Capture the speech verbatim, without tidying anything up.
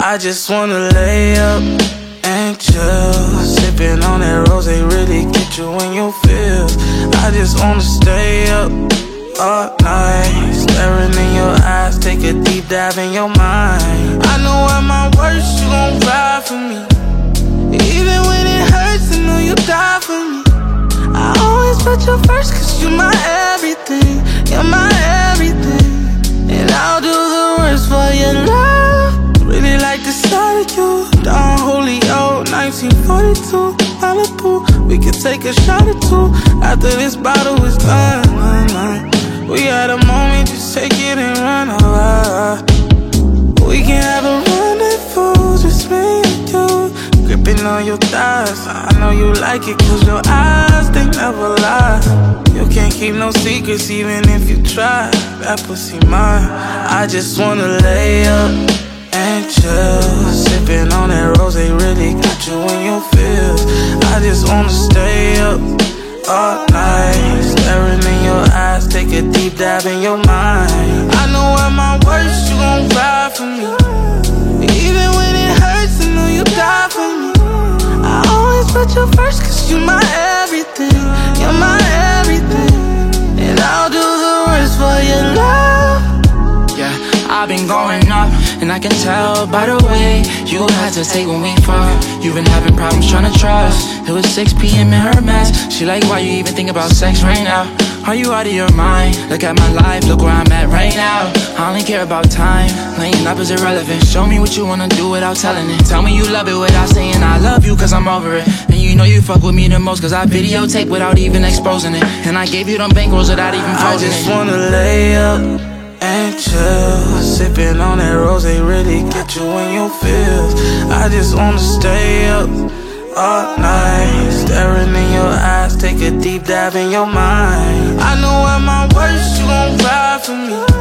I just wanna lay up and chill, sipping on that rose, they really get you in your feels. I just wanna stay up all night, staring in your eyes, take a deep dive in your mind. I know at my worst you gon' ride for me, even when it hurts, I know you die for me. I always put you first, cause you're my everything, you're my everything. And I'll do the worst for your love, really like the sight of you. Don Julio, nineteen forty-two, Malibu. We could take a shot or two after this bottle is done. We had a moment, just take it and run over. We can have a rendezvous, just me and you, gripping on your thighs. I know you like it cause your eyes, they never lie. You can't keep no secrets even if you try. That pussy mine. I just wanna lay up and chill, sipping on that rose, they really got you in your feels. I just wanna stay up all night, staring in your eyes, take a deep dive in your mind. I know at my worst you gon' ride for me, even when it hurts, I know you die for me. I always put you first cause you're my everything, you're my everything. And I'll do the worst for your love. Yeah, I've been going up, and I can tell by the way you hesitate when we fuck. You've been having problems trying to trust. It was six p m in her mess. She like, why you even think about sex right now? Are you out of your mind? Look at my life, look where I'm at right now. I only care about time, laying up is irrelevant. Show me what you wanna do without telling it. Tell me you love it without saying I love you, cause I'm over it. And you know you fuck with me the most, cause I videotape without even exposing it. And I gave you them bankrolls without even posing it. I just wanna lay up and chill, sipping on that rose, they really get you in your feels. I just wanna stay up all night, staring in your eyes, take a deep dive in your mind. I know at my worst you gon' ride for me,